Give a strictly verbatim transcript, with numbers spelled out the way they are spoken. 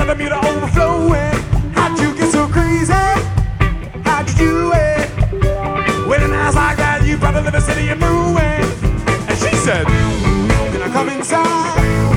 the meter overflowing. How'd you get so crazy? How'd you do it? With an ass like that, you probably live a city in ruin. And she said, can I come inside?